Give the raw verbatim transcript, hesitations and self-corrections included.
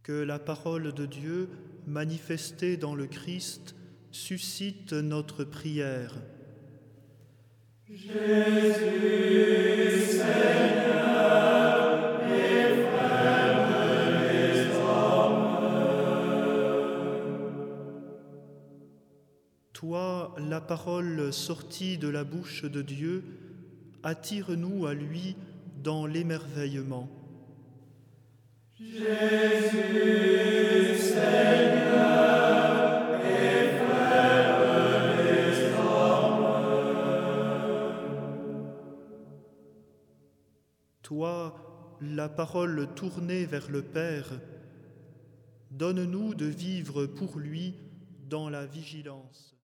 Que la parole de Dieu, manifestée dans le Christ, suscite notre prière. Jésus, Seigneur, et frère des hommes. Toi, la parole sortie de la bouche de Dieu, attire-nous à lui dans l'émerveillement. Jésus, Seigneur, et frère des hommes. Toi, la parole tournée vers le Père, donne-nous de vivre pour lui dans la vigilance.